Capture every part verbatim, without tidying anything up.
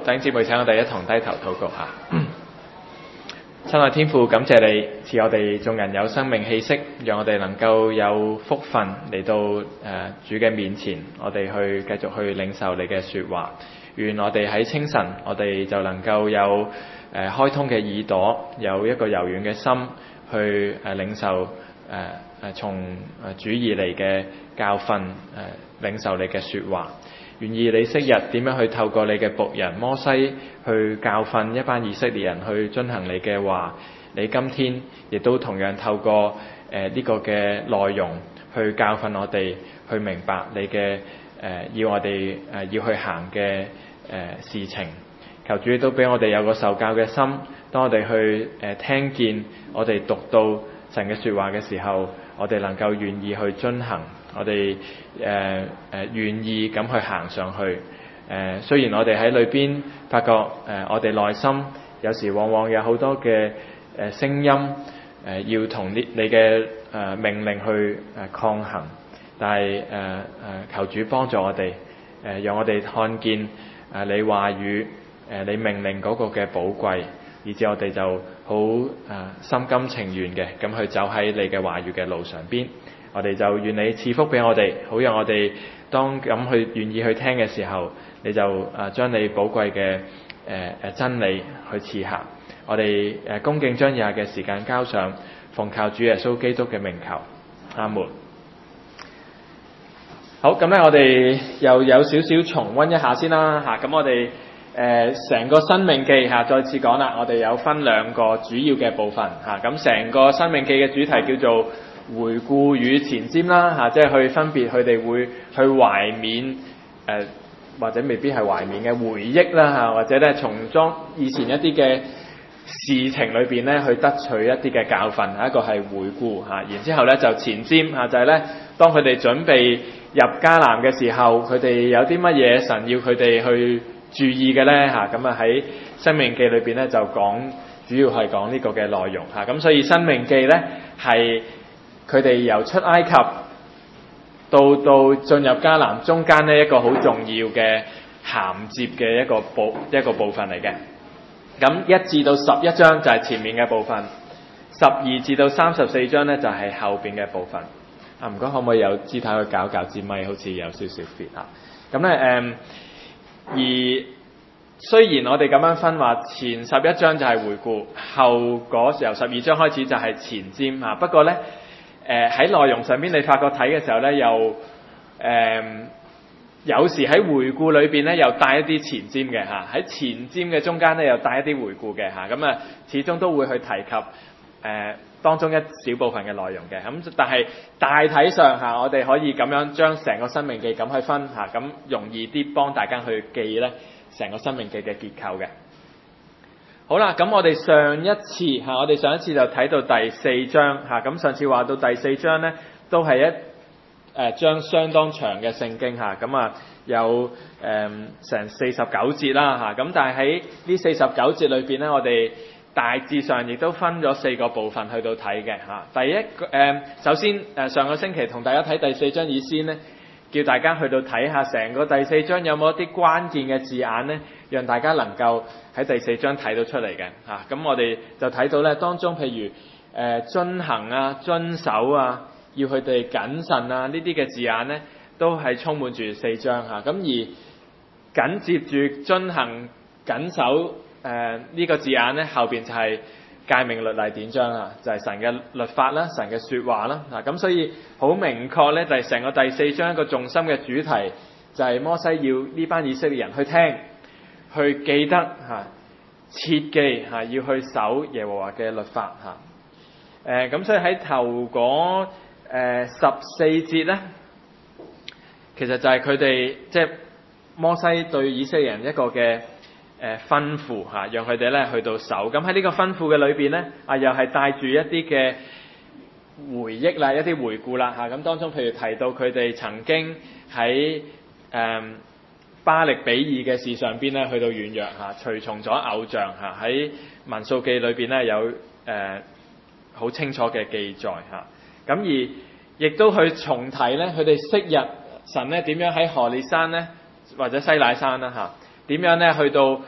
弟兄姊妹，請我哋一同低頭禱告下。親愛天父，感謝你賜我哋眾人有生命氣息，讓我哋能夠有福分嚟到誒、呃、主嘅面前，我哋去繼續去領受你嘅說話。願我哋喺清晨，我哋就能夠有誒、呃、開通嘅耳朵，有一個柔軟嘅心去誒、呃、領受誒誒、呃、從誒主而嚟嘅教訓，誒、呃、領受你嘅說話。願意你昔日點樣去透過你嘅僕人摩西去教訓一班以色列人去遵行你嘅話，你今天亦都同樣透過誒呢、呃這個嘅內容去教訓我哋，去明白你嘅誒、呃、要我哋誒、呃、要去行嘅誒、呃、事情。求主都俾我哋有個受教嘅心，當我哋去誒、呃、聽見我哋讀到神嘅說話嘅時候，我哋能夠願意去遵行。我哋誒誒願意咁去行上去。誒、呃、雖然我哋喺裏邊發覺誒、呃、我哋內心有時往往有好多嘅誒聲音誒、呃、要同呢你嘅誒、呃、命令去誒、呃、抗衡，但係誒誒求主幫助我哋，誒、呃、讓我哋看見誒、呃、你話語誒、呃、你命令嗰個嘅寶貴，以至我哋就好誒、呃、心甘情願嘅咁去走喺你嘅話語嘅路上邊。我哋就願你賜福俾我哋，好讓我哋當咁去願意去聽嘅時候，你就誒將你寶貴嘅誒誒真理去賜下。我哋誒恭敬將以下嘅時間交上，奉靠主耶穌基督嘅名求，阿門。好，咁咧我哋又有少少重溫一下先啦嚇。咁我哋誒成個申命記嚇，再次講啦，我哋有分兩個主要嘅部分嚇。咁成個申命記嘅主題叫做回顧與前瞻啦嚇，即係去分別佢哋會去懷緬誒、呃，或者未必係懷緬嘅回憶啦嚇，或者咧從中以前一啲嘅事情裏邊咧去得取一啲嘅教訓。一個係回顧嚇，然之後咧就前瞻嚇，就係、是、咧當佢哋準備入迦南嘅時候，佢哋有啲乜嘢神要佢哋去注意嘅咧嚇。咁啊喺申命記裏邊咧就講，主要係講呢個嘅內容嚇。咁所以申命記咧係佢哋由出埃及到到進入迦南中間呢一個好重要嘅銜接嘅一個部一個部分嚟嘅。咁一至到十一章就係前面嘅部分，十二至到三十四章呢就係後邊嘅部分。啊，唔該，可唔可以有肢體去搞搞支咪？好似有少少 fit 啊。咁咧誒，而雖然我哋咁樣分話，前十一章就係回顧，後嗰由十二章開始就係前瞻啊。不過咧。誒喺內容上邊，你發覺睇嘅時候咧，又誒、呃、有時喺回顧裏邊咧，又帶一啲前瞻嘅嚇；喺前瞻嘅中間咧，又帶一啲回顧嘅嚇。咁啊，始終都會去提及誒、呃、當中一小部分嘅內容嘅。咁但係大體上嚇，我哋可以咁樣將成個申命記咁去分嚇，咁容易啲幫大家去記咧成個申命記嘅結構嘅。好啦，咁我哋上一次嚇，我哋上一次就睇到第四章嚇，咁上次話到第四章咧，都係一誒章相當長嘅聖經嚇，咁啊有誒成四十九節啦嚇，咁但係喺呢四十九節裏邊咧，我哋大致上亦都分咗四個部分去到睇嘅嚇。第一個誒，首先誒上個星期同大家睇第四章以先咧，叫大家去到睇下成個第四章有冇一啲關鍵嘅字眼咧，讓大家能夠喺第四章睇到出嚟嘅嚇。咁、啊、我哋就睇到咧，當中譬如誒、呃、遵行啊、遵守啊、要佢哋謹慎啊呢啲嘅字眼咧，都係充滿住四章嚇。咁、啊、而緊接住遵行、謹守誒呢、呃這個字眼咧，後邊就係誡命律例典章啊，就係、是、神嘅律法啦、神嘅説話啦嗱。咁、啊、所以好明確咧，就係成個第四章一個重心嘅主題，就係、是、摩西要呢班以色列人去聽。去記得嚇，切記嚇，要去守耶和華嘅律法嚇。誒、呃、咁所以喺頭嗰誒十四節咧，其實就係佢哋即係摩西對以色列人一個嘅誒、呃、吩咐嚇，讓佢哋咧去到守。咁喺呢個吩咐嘅裏邊咧，啊又係帶住一啲嘅回憶啦，一啲回顧啦嚇。咁當中譬如提到佢哋曾經喺誒。呃巴力比爾嘅事上邊咧，去到軟弱嚇，隨從咗偶像嚇。喺民數記裏邊咧有誒好、呃、清楚嘅記載嚇。咁而亦都去重提咧，佢哋昔日神咧點樣喺何烈山咧或者西乃山啦嚇，點樣咧去到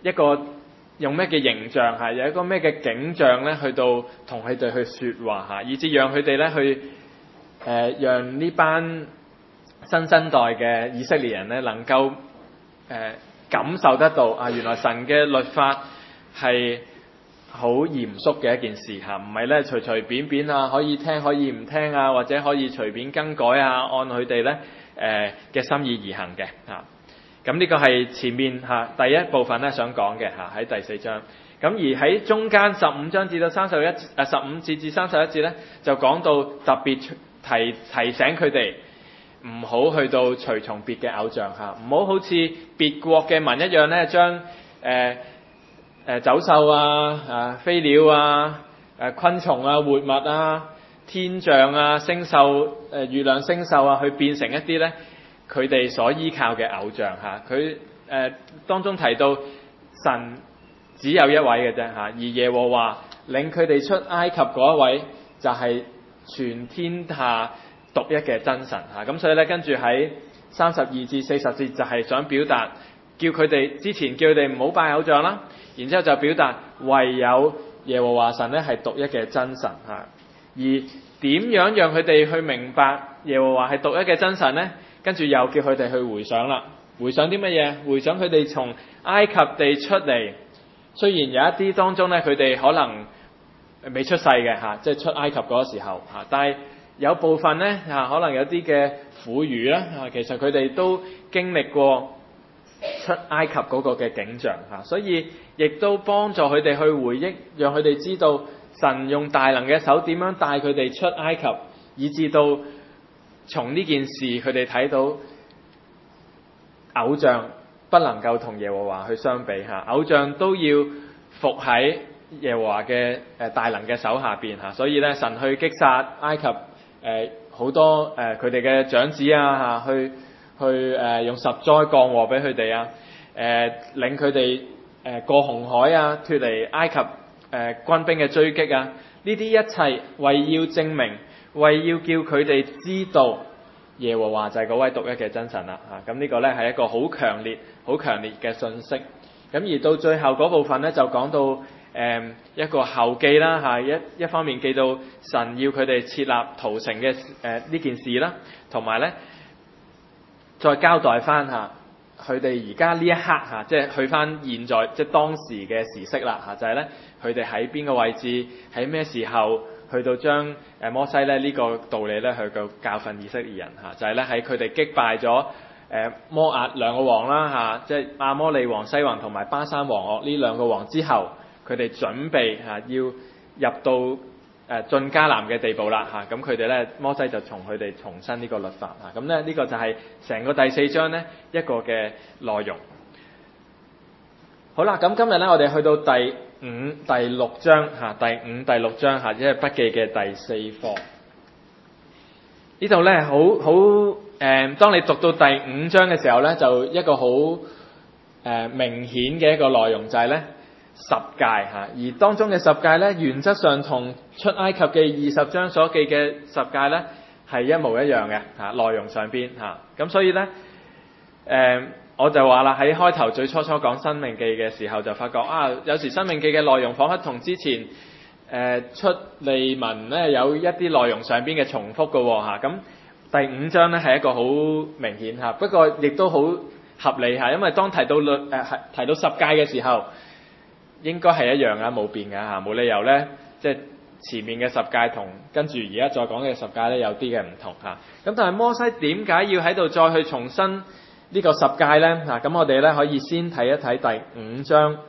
一個用咩嘅形象嚇，有一個咩嘅景象咧，去到同佢哋去説話嚇，以至讓佢哋咧去誒、呃，讓呢班新生代嘅以色列人咧能夠誒、呃、感受得到啊，原來神嘅律法係好嚴肅嘅一件事嚇，唔係咧隨隨便便啊可以聽可以唔聽啊，或者可以隨便更改啊，按佢哋咧誒嘅心意而行嘅嚇。咁呢個係前面嚇第一部分咧想講嘅嚇，喺第四章。咁而喺中間十五章至到三十一誒十五節至三十一節咧，就講到特別提提醒佢哋唔好去到隨從別嘅偶像嚇，唔好好似別國嘅民一樣咧，將誒誒走獸啊、啊飛鳥啊、誒昆蟲啊、活物啊、天象啊、星宿、誒月亮星宿啊，去變成一啲咧佢哋所依靠嘅偶像嚇。佢誒當中提到神只有一位嘅啫嚇，而耶和華領佢哋出埃及嗰一位就係全天下獨一嘅真神嚇。咁所以咧，跟住喺三十二至四十節就係想表達，叫佢哋之前叫佢哋唔好拜偶像啦，然之後就表達唯有耶和華神咧係獨一嘅真神嚇。而點樣讓佢哋去明白耶和華係獨一嘅真神呢？跟住又叫佢哋去回想啦，回想啲乜嘢？回想佢哋從埃及地出嚟，雖然有一啲當中咧，佢哋可能未出世嘅嚇，即係出埃及嗰個時候嚇，但係有部分咧嚇，可能有啲嘅婦孺啦嚇，其實佢哋都經歷過出埃及嗰個嘅景象嚇，所以亦都幫助佢哋去回憶，讓佢哋知道神用大能嘅手點樣帶佢哋出埃及，以至到從呢件事佢哋睇到偶像不能夠同耶和華去相比嚇，偶像都要服喺耶和華嘅誒大能嘅手下邊嚇，所以咧神去擊殺埃及誒好、呃、多誒佢哋嘅長子啊嚇，去去誒、呃、用十災降禍俾佢哋啊，誒、呃、領佢哋誒過紅海啊，脫離埃及誒、呃、軍兵嘅追擊啊，呢啲一切為要證明，為要叫佢哋知道耶和華就係嗰位獨一嘅真神啦嚇。咁、啊、呢個咧係一個好強烈、好強烈嘅信息。咁而到最後嗰部分咧就講到誒、呃、一個後記啦嚇，一一方面記到神要佢哋設立屠城嘅誒呢件事啦，同埋咧再交代翻嚇佢哋而家呢一刻嚇，即係去翻現在即係當時嘅時息啦嚇，就係咧佢哋喺邊個位置，喺咩時候去到將誒摩西咧呢個道理咧去到教訓以色列人嚇，就係咧喺佢哋擊敗咗誒摩押兩個王啦嚇，即係亞摩利王西宏同埋巴珊王噩呢兩個王之後，佢哋準備嚇要入到誒進迦南嘅地步啦嚇，咁佢哋咧摩西就從佢哋重申呢個律法嚇，咁咧呢個就係成個第四章咧一個嘅內容。好啦，咁今日咧我哋去到第五、第六章嚇，第五、第六章嚇，即係筆記嘅第四課。呢度咧好好誒，當你讀到第五章嘅時候咧，就一個好誒、呃、明顯嘅一個內容就係咧十誡嚇，而當中嘅十誡咧原則上同出埃及記二十章所記嘅十誡咧係一模一樣嘅嚇，內容上邊嚇，咁所以咧誒。呃我就話啦，喺開頭最初初講申命記嘅時候就發覺啊，有時申命記嘅內容彷彿同之前誒、呃、出利民咧有一啲內容上邊嘅重複嘅喎嚇。咁、啊、第五章咧係一個好明顯嚇，不過亦都好合理嚇，因為當提到律誒係提到十誡嘅時候，應該係一樣啊，冇變㗎嚇，冇理由咧即係前面嘅十誡同跟住而家再講嘅十誡咧有啲嘅唔同嚇。咁、啊、但係摩西點解要喺度再去重申呢個十誡咧嗱，咁我哋咧可以先睇一睇第五章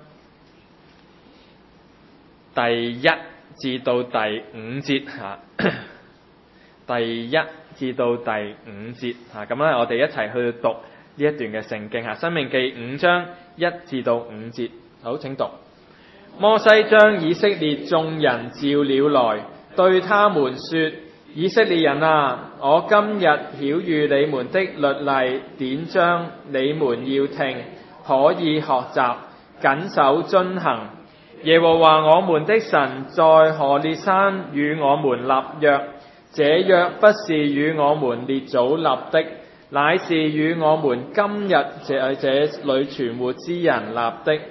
第一至到第五節嚇，第一至到第五節嚇，咁咧我哋一齊去讀呢一段嘅聖經嚇，申命記五章一至到五節，好，請讀。摩西將以色列眾人召了來，對他們說：以色列人啊，我今日曉諭你們的律例典章，你們要聽，可以學習，謹守遵行。耶和華我們的神在何烈山與我們立約，這約不是與我們列祖立的，乃是與我們今日這這裏存活之人立的。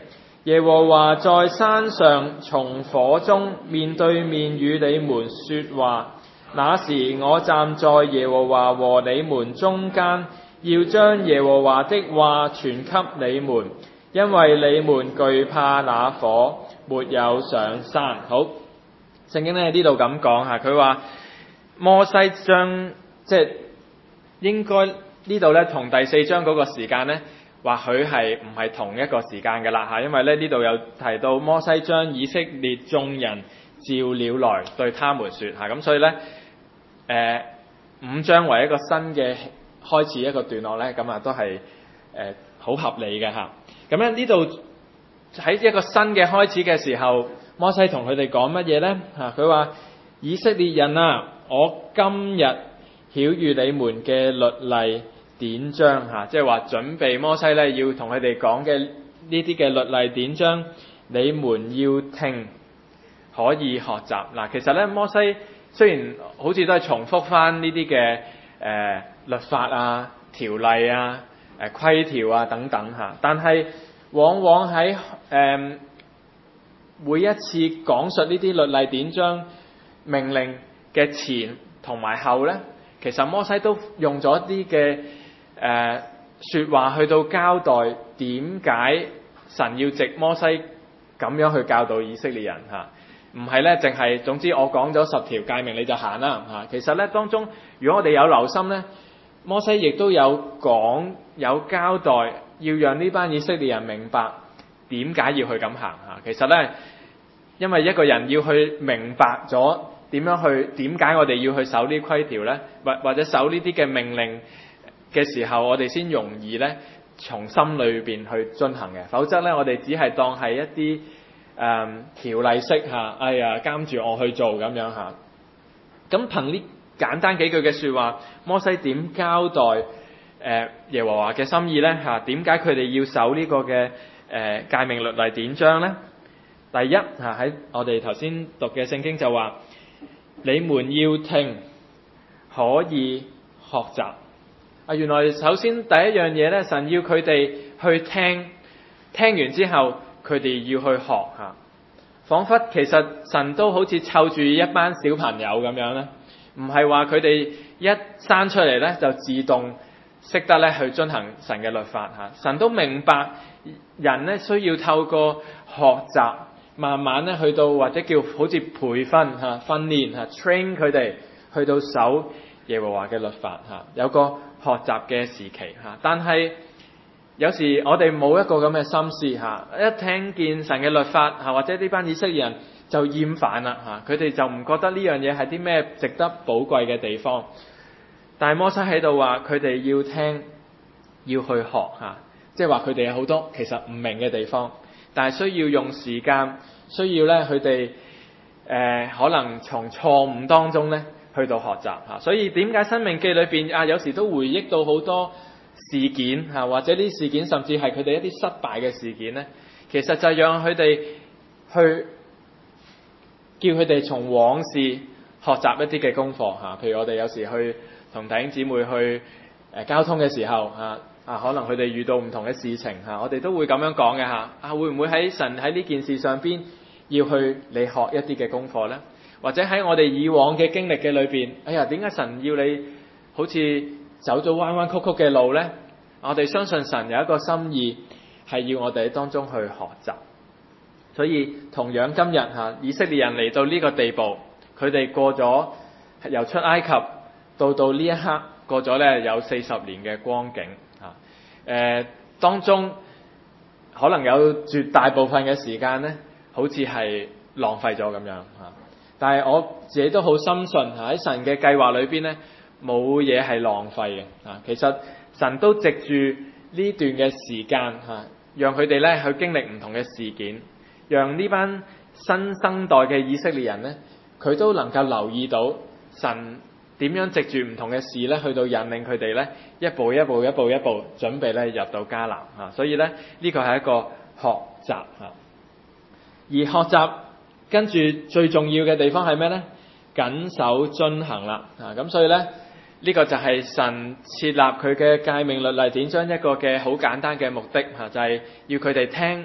耶和華在山上從火中面對面與你們說話，那時我站在耶和華和你們中間，要將耶和華的話傳給你們，因為你們懼怕那火，沒有上山。好，聖經咧呢度咁講吓，佢話摩西將即係應該呢度咧同第四章嗰個時間咧，或許係唔係同一個時間嘅啦吓，因為咧呢度有提到摩西將以色列眾人召了來，對他們說吓，咁所以咧誒、呃、五章為一個新嘅開始一個段落咧，咁啊都係誒好合理嘅吓。咁咧呢度喺一個新嘅開始嘅時候，摩西同佢哋講乜嘢咧吓？佢話以色列人啊，我今日曉諭你們嘅律例典章吓，即係話準備摩西咧要同佢哋講嘅呢啲嘅律例典章，你們要聽，可以學習。嗱，其實咧摩西雖然好似都係重複翻呢啲嘅誒律法啊、條例啊、誒、呃、規條啊等等吓，但係往往喺誒、呃、每一次講述呢啲律例典章命令嘅前同埋後咧，其實摩西都用咗一啲嘅誒說話去到交代點解神要藉摩西咁樣去教導以色列人吓，唔係咧淨係總之我講咗十條誡命你就行啦吓。其實咧當中，如果我哋有留心咧，摩西亦都有講有交代，要讓呢班以色列人明白點解要去咁行吓。其實咧，因為一個人要去明白咗點樣去，點解我哋要去守呢啲規條咧，或或者守呢啲嘅命令嘅時候，我哋先容易咧從心裏邊去遵行嘅。否則咧，我哋只係當係一啲誒條例式吓，哎呀監住我去做咁樣吓。咁憑呢簡單幾句嘅說話，摩西點交代誒、呃、耶和華嘅心意咧吓？點解佢哋要守呢個嘅誒誡命律例典章咧？第一吓，喺我哋頭先讀嘅聖經就話，你們要聽，可以學習。啊，原來首先第一樣嘢咧，神要佢哋去聽，聽完之後佢哋要去學吓。仿佛其實神都好似湊住一班小朋友咁樣咧，唔係話佢哋一生出嚟咧就自動識得咧去遵行神嘅律法吓。神都明白人咧需要透過學習，慢慢咧去到或者叫好似培訓吓、訓練吓、train 佢哋去到守耶和華嘅律法吓，有個學習嘅時期吓。但係有時我哋冇一個咁嘅心思吓，一聽見神嘅律法吓，或者呢班以色列人就厭煩啦吓，佢哋就唔覺得呢樣嘢係啲咩值得寶貴嘅地方。但係摩西喺度話佢哋要聽，要去學吓，即係話佢哋有好多其實唔明嘅地方，但係需要用時間，需要咧佢哋誒可能從錯誤當中咧去到學習吓。所以點解申命記裏邊啊有時都回憶到好多事件吓，或者呢事件甚至係佢哋一啲失敗嘅事件咧，其實就係讓佢哋去叫佢哋從往事學習一啲嘅功課吓。譬如我哋有時去同弟兄姊妹去誒交通嘅時候吓啊，可能佢哋遇到唔同嘅事情吓，我哋都會咁樣講嘅吓啊，會唔會喺神喺呢件事上邊要去你學一啲嘅功課咧？或者喺我哋以往嘅經歷嘅裏邊，哎呀，點解神要你好似走咗彎彎曲曲嘅路咧？我哋相信神有一個心意係要我哋喺當中去學習。所以同樣今日吓以色列人嚟到呢個地步，佢哋過咗由出埃及到到呢一刻過咗咧有四十年嘅光景吓。誒、呃、當中可能有絕大部分嘅時間咧，好似係浪費咗咁樣吓。但係我自己都好深信喺神嘅計劃裏邊咧，冇嘢係浪費嘅吓。其實神都藉住呢段嘅時間吓，讓佢哋咧去經歷唔同嘅事件，讓呢班新生代嘅以色列人咧，佢都能夠留意到神點樣藉住唔同嘅事咧，去到引領佢哋咧一步一步一步一步準備咧入到迦南吓。所以咧呢個係一個學習吓，而學習跟住最重要嘅地方係咩咧？謹守遵行啦啊！咁所以咧呢個就係神設立佢嘅誡命律例典章一個嘅好簡單嘅目的吓，就係要佢哋聽，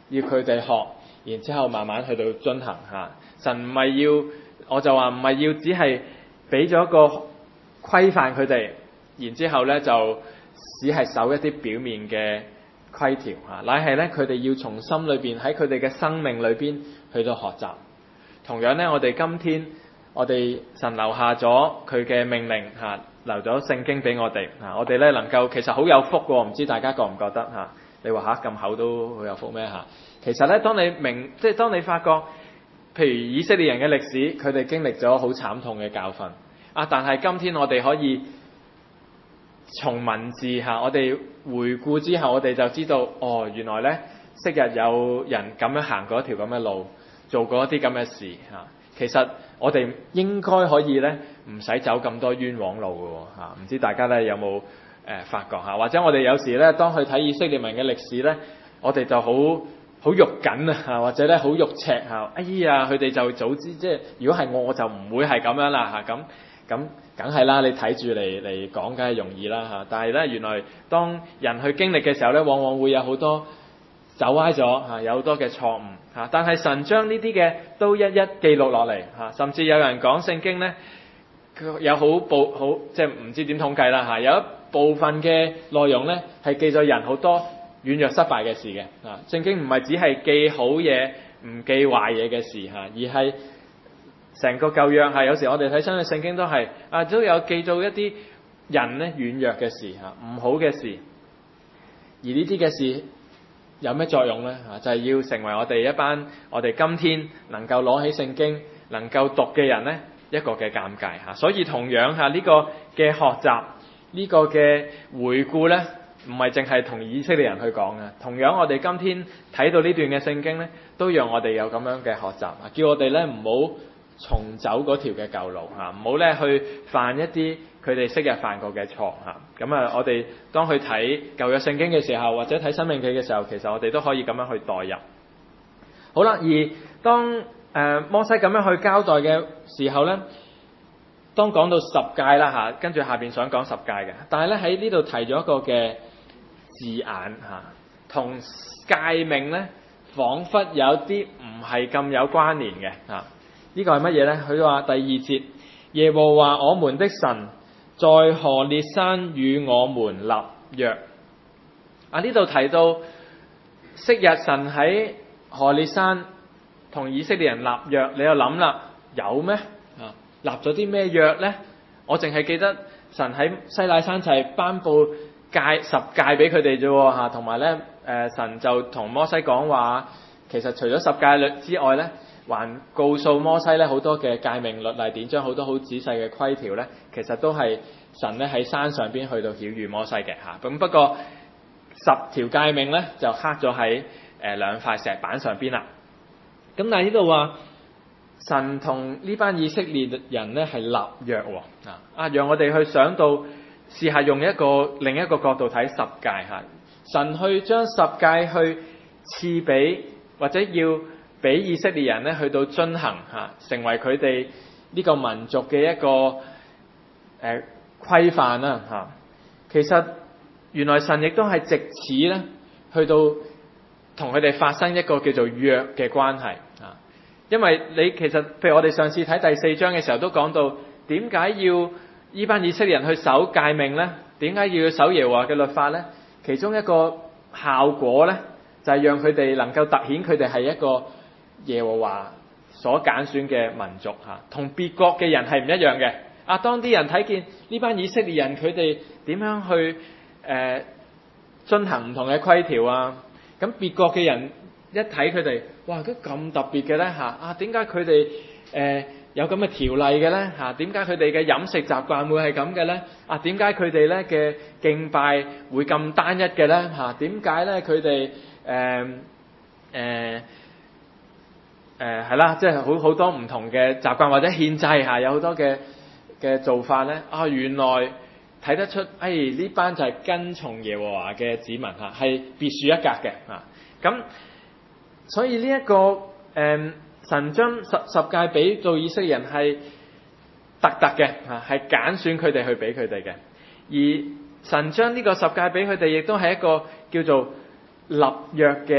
要佢哋學，然之後慢慢去到遵行嚇。神唔係要，我就話唔係要只係俾咗個規範佢哋，然之後咧就只係守一啲表面嘅規條嚇，乃係咧佢哋要從心裏邊喺佢哋嘅生命裏邊去到學習。同樣咧，我哋今天我哋神留下咗佢嘅命令嚇，留咗聖經俾我哋嚇，我哋咧能夠其實好有福喎，唔知大家覺唔覺得嚇？你話嚇咁厚都好有福咩嚇？其實咧，當你明即係當你發覺，譬如以色列人嘅歷史，佢哋經歷咗好慘痛嘅教訓啊，但係今天我哋可以從文字嚇，我哋回顧之後，我哋就知道哦，原來咧昔日有人咁樣行過一條咁嘅路，做過一啲咁嘅事嚇。其實我哋應該可以咧唔使走咁多冤枉路嘅喎嚇。唔知大家咧有冇誒發覺嚇？或者我哋有時咧當去睇以色列民嘅歷史咧，我哋就好好肉緊啊，或者咧好肉赤嚇。哎呀，佢哋就早知，即係如果係我，我就唔會係咁樣啦嚇。咁咁梗係啦，你睇住嚟嚟講，梗係容易啦嚇。但係咧，原來當人去經歷嘅時候咧，往往會有好多走歪咗嚇，有好多嘅錯誤嚇。但係神將呢啲嘅都一一記錄落嚟嚇，甚至有人講聖經咧，佢有好部好即係唔知點統計啦嚇，有一部分嘅內容咧係記咗人好多軟弱失敗嘅事嘅嚇。聖經唔係只係記好嘢唔記壞嘢嘅事嚇，而係成個舊約係有時我哋睇新嘅聖經都係啊，都有記到一啲人咧軟弱嘅事嚇，唔好嘅事。而呢啲嘅事有咩作用呢？嚇，就係要成為我哋一班我哋今天能夠攞起聖經能夠讀嘅人呢一個嘅鑑戒嚇。所以同樣嚇呢個嘅學習呢個嘅回顧呢，唔係淨係同以色列人去講嘅。同樣我哋今天睇到呢段嘅聖經呢，都讓我哋有咁樣嘅學習啊，叫我哋呢唔好重走嗰條嘅舊路嚇，唔好咧去犯一啲佢哋昔日犯過嘅錯嚇。咁啊，我哋當去睇舊約聖經嘅時候，或者睇申命記嘅時候，其實我哋都可以咁樣去代入。好啦，而當誒、呃、摩西咁樣去交代嘅時候咧，當講到十誡啦嚇，跟住下邊想講十誡嘅，但係咧喺呢度提咗一個嘅字眼嚇，同誡命咧彷彿有啲唔係咁有關聯嘅嚇。呢個係乜嘢呢？佢話第二節，耶和華我們的神在何烈山與我們立約。啊，呢度提到昔日神喺何烈山同以色列人立約，你又諗啦，有咩啊？立咗啲咩約呢？我淨係記得神喺西乃山就係頒布誡十誡俾佢哋啫嚇，同埋咧誒神就同摩西講話，其實除咗十誡律之外咧，還告訴摩西咧好多嘅誡命律例典章，好多好仔細嘅規條咧，其實都係神咧喺山上邊去到曉諭摩西嘅嚇。咁不過十條誡命咧就刻咗喺誒兩塊石板上邊啦。咁但係呢度話神同呢班以色列人咧係立約喎啊！啊，讓我哋去想到試下用一個另一個角度睇十誡嚇，神去將十誡去賜俾或者要俾以色列人咧去到遵行嚇，成為佢哋呢個民族嘅一個誒、呃、規範啦嚇。其實原來神亦都係藉此咧去到同佢哋發生一個叫做約嘅關係啊。因為你其實譬如我哋上次睇第四章嘅時候都講到，點解要呢班以色列人去守誡命咧？點解要守耶和華嘅律法咧？其中一個效果咧就係、是、讓佢哋能夠突顯佢哋係一個耶和華所揀選嘅民族嚇，同別國嘅人係唔一樣嘅。啊，當啲人睇見呢班以色列人佢哋點樣去誒遵行唔同嘅規條啊，咁別國嘅人一睇佢哋，哇，都咁特別嘅咧嚇！啊，點解佢哋誒有咁嘅條例嘅咧嚇？點解佢哋嘅飲食習慣會係咁嘅咧？啊，點解佢哋咧嘅敬拜會咁單一嘅咧嚇？點解咧佢哋誒誒誒係啦，即係好好多唔同嘅習慣或者獻祭嚇，有好多嘅嘅做法咧。啊，原來睇得出，誒、哎、呢班就係跟從耶和華嘅子民嚇，係別樹一格嘅嚇。咁、啊、所以呢、這、一個誒、嗯、神將十十誡俾到以色列人係特特嘅嚇，係揀選佢哋去俾佢哋嘅。而神將呢個十誡俾佢哋，亦都係一個叫做立約嘅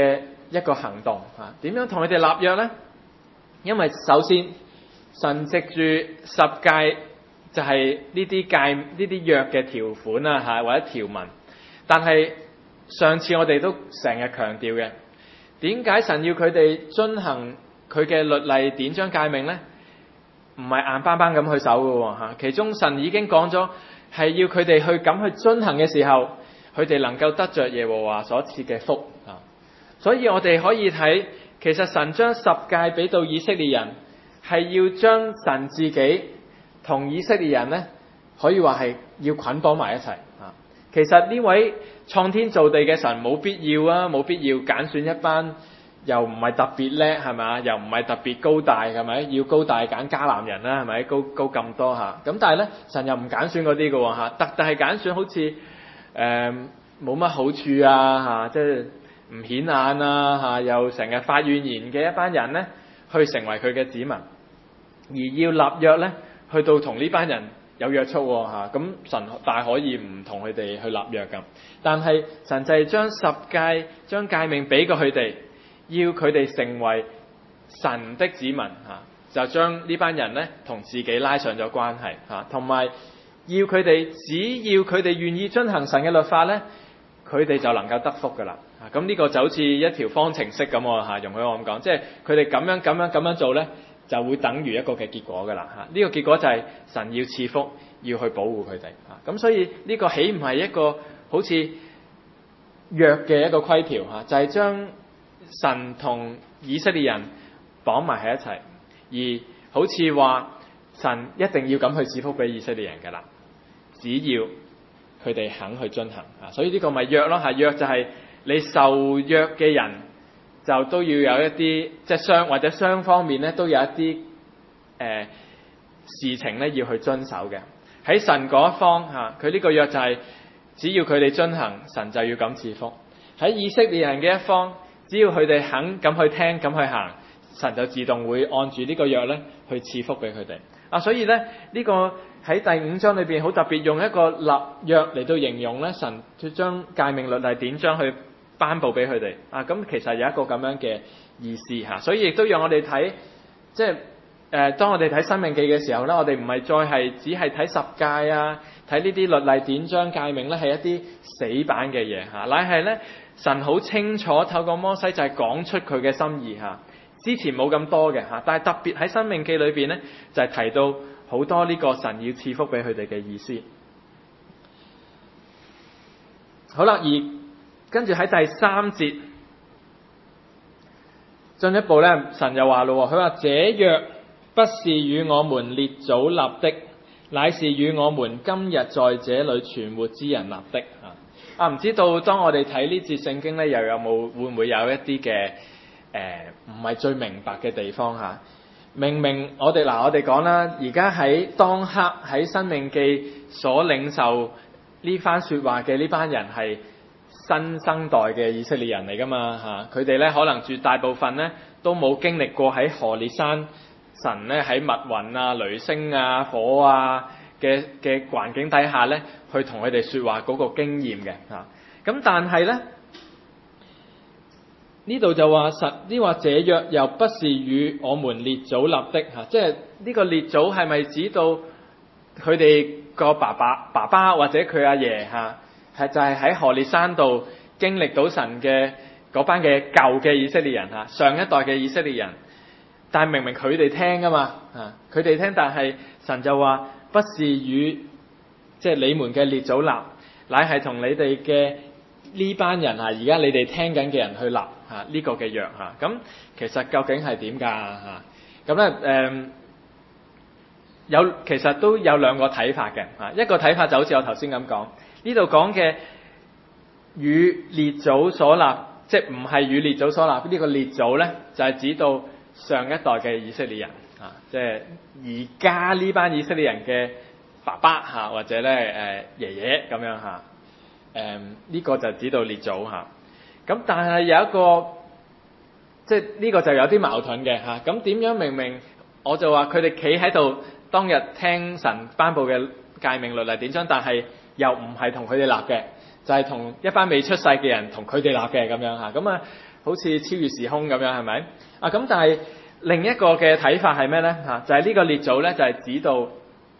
一個行動嚇。點樣同佢哋立約呢？因為首先神藉住十誡就係呢啲誡呢啲約嘅條款啦嚇，或者條文。但係上次我哋都成日強調嘅，點解神要佢哋遵行佢嘅律例典章誡命呢？唔係硬邦邦咁去守嘅喎嚇。其中神已經講咗，係要佢哋去咁去遵行嘅時候，佢哋能夠得着耶和華所賜嘅福啊。所以我哋可以睇，其實神將十誡俾到以色列人，係要將神自己同以色列人呢，可以話係要捆綁埋一齊啊。其實呢位創天造地嘅神冇必要啊，冇必要揀選一班又唔係特別叻係咪，又唔係特別高大係咪？要高大揀迦南人啦係咪？高高咁多嚇。咁但係咧，神又唔揀選嗰啲嘅喎嚇，特特係揀選好似誒冇乜好處啊嚇，即係唔顯眼啊嚇，又成日發怨言嘅一班人咧，去成為佢嘅子民，而要立約咧，去到同呢班人有約束喎嚇。咁神大可以唔同佢哋去立約㗎，但係神就係將十誡將誡命俾過佢哋。要佢哋成為神的子民嚇，就將呢班人咧同自己拉上咗關係嚇，同埋要佢哋只要佢哋願意遵行神嘅律法咧，佢哋就能夠得福噶啦嚇。咁呢個就好似一條方程式咁喎嚇，容許我咁講，即係佢哋咁樣咁樣咁樣做咧，就會等於一個嘅結果噶啦嚇。呢個結果就係神要賜福，要去保護佢哋嚇。咁所以呢個豈唔係一個好似約嘅一個規條嚇，就係將神同以色列人綁埋喺一齊，而好似話神一定要咁去賜福俾以色列人㗎啦，只要佢哋肯去遵行啊，所以呢個咪約咯，係約就係你受約嘅人就都要有一啲即係雙或者雙方面咧都有一啲誒、呃、事情咧要去遵守嘅。喺神嗰一方嚇，佢呢個約就係只要佢哋遵行，神就要咁賜福。喺以色列人嘅一方，只要佢哋肯咁去聽咁去行，神就自動會按住呢個約咧去賜福俾佢哋啊。所以咧呢、呢個喺第五章裏邊好特別用一個立約嚟到形容咧，神就將誡命律例典章去頒布俾佢哋啊。咁其實有一個咁樣嘅意思嚇，所以亦都讓我哋睇即係誒、呃，當我哋睇申命記嘅時候咧，我哋唔係再係只係睇十誡啊，睇呢啲律例典章誡命咧係一啲死板嘅嘢嚇，乃係咧。神好清楚透過摩西就係講出佢嘅心意嚇，之前冇咁多嘅嚇，但係特別喺申命記裏邊咧就係提到好多呢個神要賜福俾佢哋嘅意思。好啦，而跟住喺第三節進一步咧，神又話咯，佢話這約不是與我們列祖立的，乃是與我們今日在這裏存活之人立的嚇。啊，唔知道當我哋睇呢節聖經咧，又有冇會唔會有一啲嘅誒唔係最明白嘅地方嚇？明明我哋嗱，我哋講啦，而家喺當刻喺申命記所領受呢番説話嘅呢班人係新生代嘅以色列人嚟噶嘛嚇？佢哋咧可能絕大部分咧都冇經歷過喺何烈山神咧喺密雲啊、雷聲啊、火啊嘅嘅環境底下咧，去同佢哋說話嗰個經驗嘅嚇。咁但係咧呢度就話實呢話這約又不是與我們列祖立的嚇，即係呢個列祖係咪指到佢哋個爸爸爸爸或者佢阿爺嚇，係就係喺何烈山度經歷到神嘅嗰班嘅舊嘅以色列人嚇，上一代嘅以色列人，但係明明佢哋聽噶嘛嚇，佢哋聽，但係神就話。不是與即係你們嘅列祖立，乃係同你哋嘅呢班人啊，而家你哋聽緊嘅人去立嚇呢、這個嘅約嚇。咁其實究竟係點㗎嚇？咁咧誒有其實都有兩個睇法嘅嚇。一個睇法就好似我頭先咁講，呢度講嘅與列祖所立，即係唔係與列祖所立呢、這個列祖咧，就係、是、指到上一代嘅以色列人。啊，即係而家呢班以色列人嘅爸爸嚇，或者咧誒爺爺咁樣嚇，誒呢個就指到列祖嚇。咁但係有一個，即係呢個就有啲矛盾嘅嚇。咁點樣明明我就話佢哋企喺度當日聽神頒布嘅誡命律例典章，但係又唔係同佢哋立嘅，就係同一班未出世嘅人同佢哋立嘅咁樣嚇。咁啊好似超越時空咁樣，係咪？啊咁，但係另一個嘅睇法係咩咧？嚇，就係、是、呢個列祖咧，就係、是、指到誒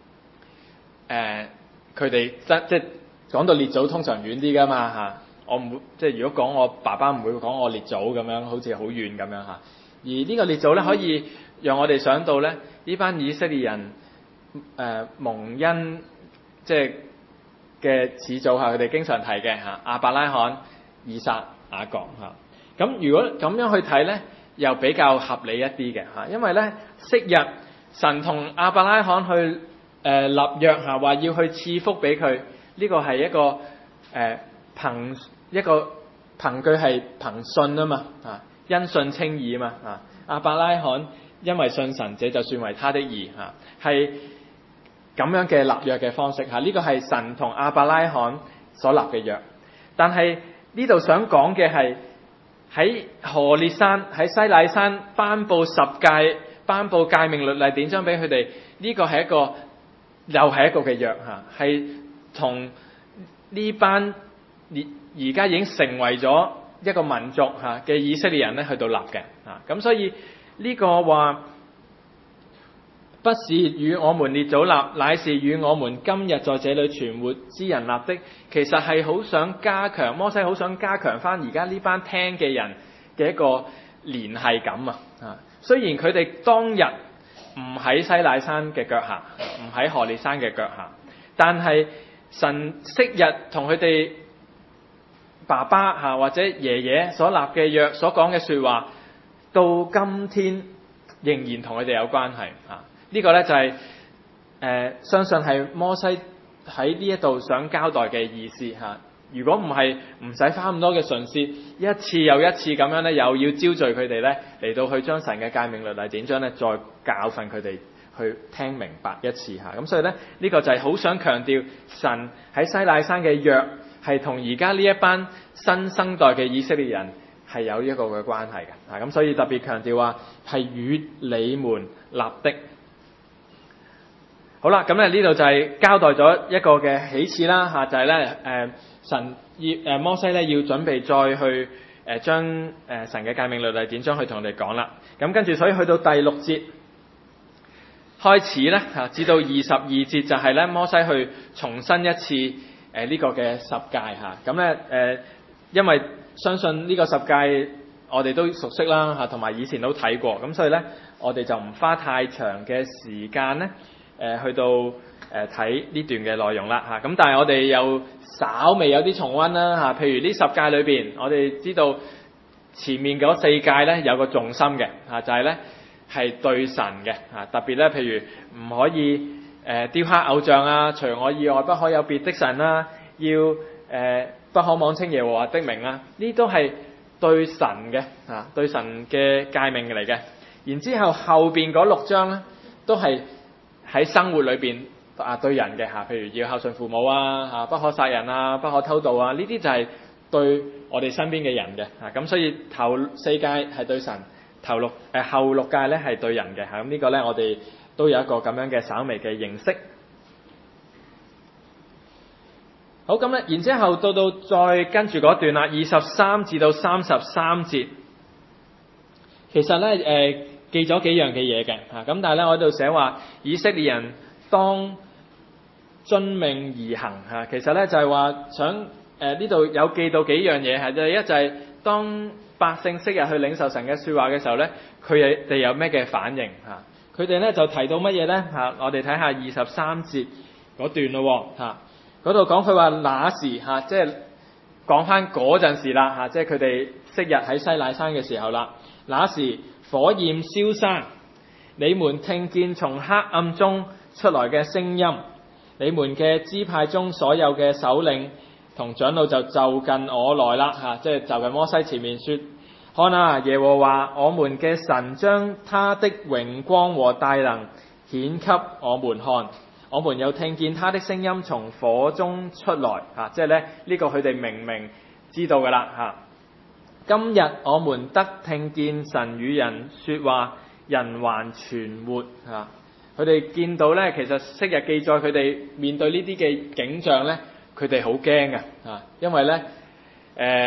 佢哋真即係講到列祖通常遠啲噶嘛嚇。我唔會即係如果講我爸爸唔會講我列祖咁樣，好似好遠咁樣嚇。而呢個列祖咧，可以讓我哋想到咧，呢班以色列人誒、呃、蒙恩即係嘅始祖嚇，佢哋經常提嘅嚇亞伯拉罕、以撒、雅各嚇。咁如果咁樣去睇咧，又比較合理一啲嘅嚇，因為咧昔日神同亞伯拉罕去誒、呃、立約嚇，話要去賜福俾佢，呢、這個係一個誒、呃、憑一個憑據係憑信啊嘛啊，因信稱義啊嘛啊，亞伯拉罕因為信神，這就算為他的義嚇，係咁樣嘅立約嘅方式嚇，呢、這個係神同亞伯拉罕所立嘅約。但係呢度想講嘅係喺何烈山喺西乃山頒布十誡、頒布誡命律例典章俾佢哋，呢、這個係一個又係一個嘅約嚇，係同呢班而家已經成為咗一個民族嚇嘅以色列人咧去到立嘅嚇，咁所以呢個話不是與我們列祖立，乃是與我們今日在這裏存活之人立的。其實係好想加強，摩西好想加強翻而家呢班聽嘅人嘅一個聯繫感啊！啊，雖然佢哋當日唔喺西乃山嘅腳下，唔喺何烈山嘅腳下，但係神昔日同佢哋爸爸嚇或者爺爺所立嘅約所講嘅説話，到今天仍然同佢哋有關係啊！呢個呢就係、是、誒、呃、相信係摩西喺呢一度想交代嘅意思嚇、啊。如果唔係唔使花咁多嘅唇舌，一次又一次咁樣呢，又要招聚佢哋呢嚟到去將神嘅誡命律例典章呢再教訓佢哋去聽明白一次嚇。咁、啊、所以呢，呢、這個就係好想強調神喺西乃山嘅約係同而家呢一班新生代嘅以色列人係有一個嘅關係嘅。啊咁，所以特別強調話係與你們立的。好啦，咁咧呢度就係交代咗一個嘅起始啦嚇，就係咧誒神要誒摩西咧要準備再去誒將誒神嘅誡命律例典章去同你講啦。咁跟住所以去到第六節開始咧嚇，至到二十二節就係咧摩西去重申一次誒呢個嘅十誡嚇。咁咧誒，因為相信呢個十誡我哋都熟悉啦嚇，同埋以前都睇過，咁所以咧我哋就唔花太長嘅時間咧。誒、呃、去到誒睇呢段嘅內容啦嚇，咁、啊、但係我哋又稍微有啲重溫啦嚇，譬如呢十誡裏邊，我哋知道前面嗰四誡咧有個重心嘅嚇、啊，就係咧係對神嘅嚇、啊，特別咧譬如唔可以誒、呃、雕刻偶像啊，除我以外不可有別的神啦、啊，要誒、呃、不可妄稱耶和華的名啊，呢都係對神嘅嚇、啊，對神嘅誡命嚟嘅。然之後後邊嗰六章咧都係喺生活裏邊啊對人嘅嚇，譬如要孝順父母啊嚇，不可殺人啊，不可偷盜啊，呢啲就係對我哋身邊嘅人嘅嚇。咁所以頭四誡係對神，頭六誒、呃、後六誡咧係對人嘅嚇。咁呢個咧我哋都有一個咁樣嘅稍微嘅認識。好，咁咧，然之後到到再跟住嗰段啦，二十三至到三十三節，其實咧誒。呃記咗幾樣嘅嘢嘅嚇，咁但係咧我喺度寫話以色列人當遵命而行嚇，其實咧就係話想誒呢度有記到幾樣嘢係，第一就係當百姓昔日去領受神嘅説話嘅時候咧，佢哋有咩嘅反應嚇？佢哋咧就提到乜嘢咧嚇？我哋睇下二十三節嗰段咯嚇，嗰度講佢話那時嚇，即係講翻嗰陣時啦嚇，即係佢哋昔日喺西乃山嘅時候啦，那時。火焰燒山，你們聽見從黑暗中出來嘅聲音，你們嘅支派中所有嘅首領同長老就就近我來啦嚇，即係就近摩西前面說：看啊，耶和華我們嘅神將他的榮光和大能顯給我們看，我們又聽見他的聲音從火中出來嚇，即係咧呢個佢哋明明知道㗎啦嚇。今日我們得聽見神與人說話，人還存活嚇。佢哋見到咧，其實昔日記載佢哋面對呢啲嘅景象咧，佢哋好驚嘅嚇，因為咧誒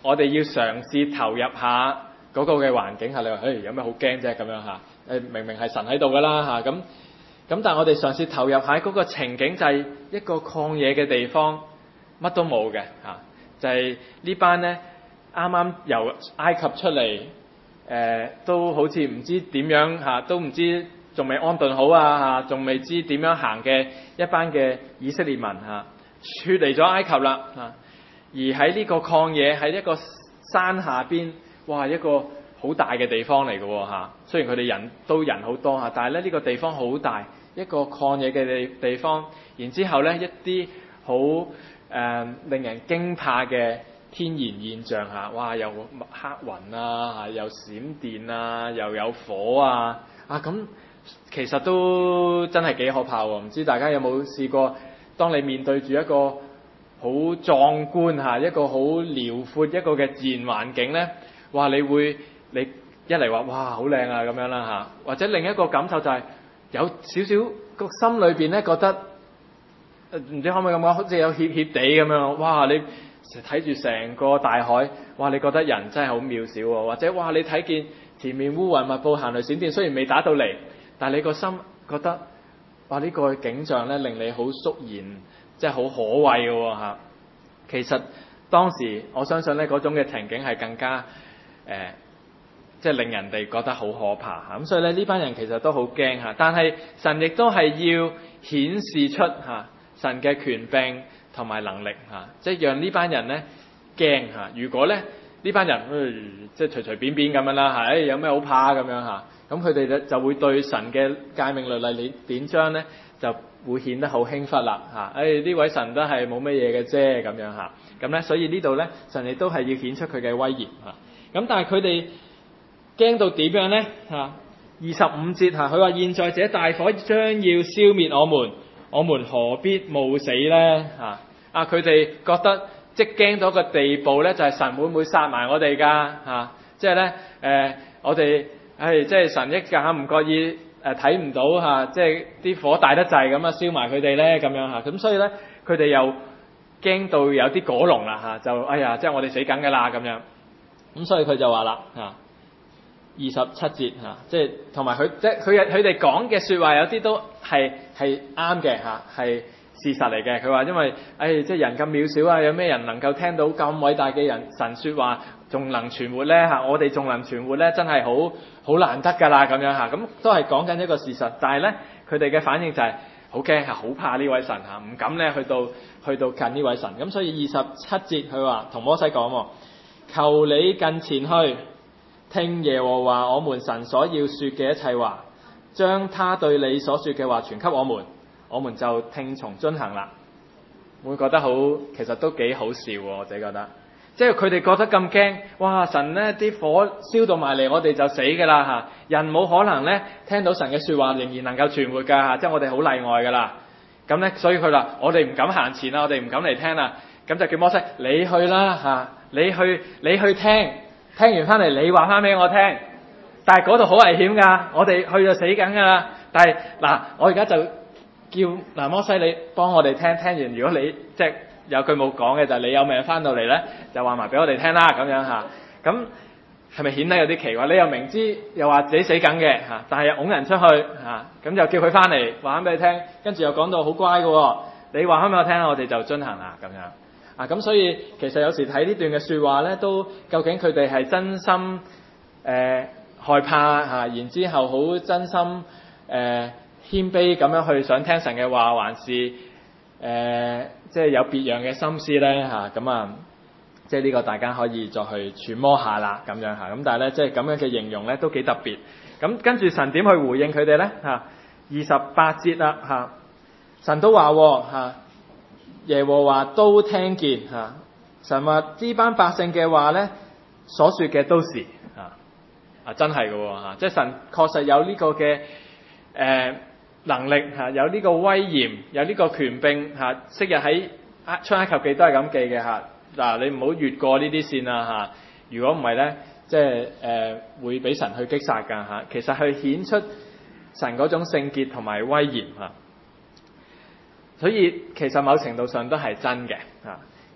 我哋要嘗試投入下嗰個嘅環境下，你話誒有咩好驚啫咁樣嚇？誒明明係神喺度噶啦嚇，咁咁但係我哋嘗試投入喺嗰個情景，就係一個曠野嘅地方，乜都冇嘅嚇，就係呢班咧啱啱由埃及出嚟，誒、呃、都好似唔知點樣嚇，都唔知仲未安頓好啊嚇，仲未知點樣行嘅一班嘅以色列民嚇，脫離咗埃及啦嚇。而喺呢個曠野，喺一個山下邊，哇！一個好大嘅地方嚟嘅喎嚇。雖然佢哋人都人好多嚇，但係咧呢個地方好大，一個曠野嘅地地方。然之後咧一啲好誒令人驚怕嘅天然現象嚇，哇！有黑雲啊，又閃電啊，又有火啊，啊咁其實都真係幾可怕喎。唔知大家有冇試過，當你面對住一個好壯觀嚇，一個好遼闊一個嘅自然環境咧，哇！你會你一嚟話哇好靚啊咁樣啦嚇，或者另一個感受就係有少少個心裏邊咧覺得唔知可唔可以咁講，好似有怯怯地咁樣。哇！你睇住成個大海，哇！你覺得人真係好渺小喎，或者哇！你睇見前面烏雲密佈、行雷閃電，雖然未打到嚟，但係你個心覺得哇！呢個景象咧令你好肅然。即係好可畏嘅喎嚇，其實當時我相信咧嗰種嘅情景係更加誒、呃，即係令人哋覺得好可怕嚇。咁所以咧呢班人其實都好驚嚇，但係神亦都係要顯示出嚇神嘅權柄同埋能力嚇，即係讓呢班人咧驚嚇。如果咧呢班人、呃、即係隨隨便便咁樣啦嚇，誒有咩好怕咁樣嚇，咁佢哋咧就會對神嘅誡命律例典章咧就會顯得好輕忽啦嚇，誒呢位神都係冇乜嘢嘅啫咁樣嚇，咁咧所以呢度咧神亦都係要顯出佢嘅威嚴嚇，咁但係佢哋驚到點樣咧嚇？二十五節嚇，佢話現在這大火將要消滅我們，我們何必冒死咧嚇？啊佢哋覺得即係驚到個地步咧，就係神會唔會殺埋我哋㗎嚇？即係咧誒我哋誒即係神一下唔覺意。誒睇唔到嚇，即係啲火大得滯咁啊，燒埋佢哋咧咁樣嚇，咁所以咧佢哋又驚到有啲果籠啦嚇，就哎呀，即係我哋死梗㗎啦咁樣，咁所以佢就話啦嚇，二十七節嚇，即係同埋佢即係佢佢哋講嘅説話有啲都係係啱嘅嚇，係事實嚟嘅。佢話因為誒、哎、即係人咁渺小啊，有咩人能夠聽到咁偉大嘅人神説話仲能存活咧嚇？我哋仲能存活咧，真係好好難得㗎啦咁樣嚇。咁都係講緊一個事實，但係咧佢哋嘅反應就係好驚嚇，好怕呢位神嚇，唔敢咧去到去到近呢位神。咁所以二十七節佢話同摩西講：求你近前去聽耶和華我們神所要説嘅一切話，將他對你所説嘅話傳給我們，我們就聽從遵行啦。會覺得好，其實都幾好笑喎，我自己覺得。即係佢哋覺得咁驚，哇！神咧啲火燒到埋嚟，我哋就死㗎啦嚇！人冇可能咧聽到神嘅説話，仍然能夠存活㗎嚇，即係我哋好例外㗎啦。咁咧，所以佢話：我哋唔敢行前啦，我哋唔敢嚟聽啦。咁就叫摩西：你去啦嚇，你去你去聽，聽完翻嚟你話翻俾我聽。但係嗰度好危險㗎，我哋去就死緊㗎啦。但係嗱，我而家就叫嗱摩西你幫我哋聽，聽完如果你即係。有句冇講嘅就係、是、你有命翻到嚟咧，就話埋俾我哋聽啦咁樣嚇。咁係咪顯得有啲奇怪？你又明知又話自己死緊嘅嚇，但係又拱人出去嚇，咁又叫佢翻嚟話翻俾你聽，跟住又講到好乖嘅喎。你話翻俾我聽，我哋就遵行啦咁樣。啊咁，所以其實有時睇呢段嘅説話咧，都究竟佢哋係真心誒、呃、害怕嚇，然之後好真心誒、呃、謙卑咁樣去想聽神嘅話，還是誒？呃即係有別樣嘅心思咧嚇，咁啊，即係呢個大家可以再去揣摩下啦咁樣嚇。咁但係咧，即係咁樣嘅形容咧都幾特別。咁跟住神點去回應佢哋咧嚇？二十八節啦嚇，神都話嚇，耶和華都聽見嚇。神話呢班百姓嘅話咧，所說嘅都是嚇啊，真係嘅喎嚇，即係神確實有呢個嘅誒。呃能力嚇，有呢個威嚴，有呢個權柄嚇。昔日喺出埃及記都係咁記嘅嚇。嗱，你唔好越過呢啲線啦嚇。如果唔係咧，即係誒、呃、會俾神去擊殺㗎嚇。其實去顯出神嗰種聖潔同埋威嚴嚇。所以其實某程度上都係真嘅嚇。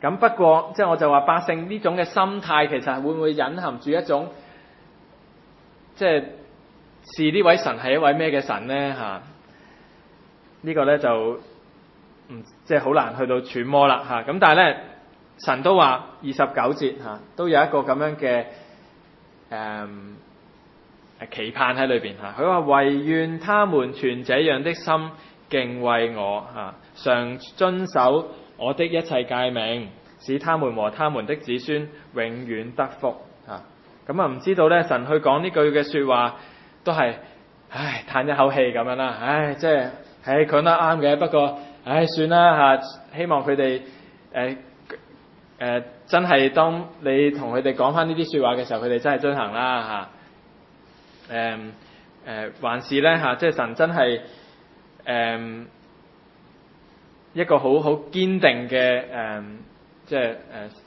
咁不過即係我就話百姓呢種嘅心態，其實會唔會隱含住一種即係視呢位神係一位咩嘅神咧？嚇、啊，這個、呢個咧就唔即係好難去到揣摩啦嚇。咁、啊、但係咧，神都話二十九節嚇、啊、都有一個咁樣嘅誒誒期盼喺裏邊嚇。佢、啊、話惟願他們存這樣的心敬畏我嚇、啊，常遵守我的一切誡命，使他們和他們的子孫永遠得福嚇。咁啊唔知道咧，神去講呢句嘅説話都係唉嘆一口氣咁樣啦，唉即係係講得啱嘅，不過唉算啦嚇。希望佢哋誒誒真係當你同佢哋講翻呢啲説話嘅時候，佢哋真係遵行啦嚇。誒誒還是咧嚇，即係神真係誒。呃一個好好堅定嘅誒、呃，即係誒誒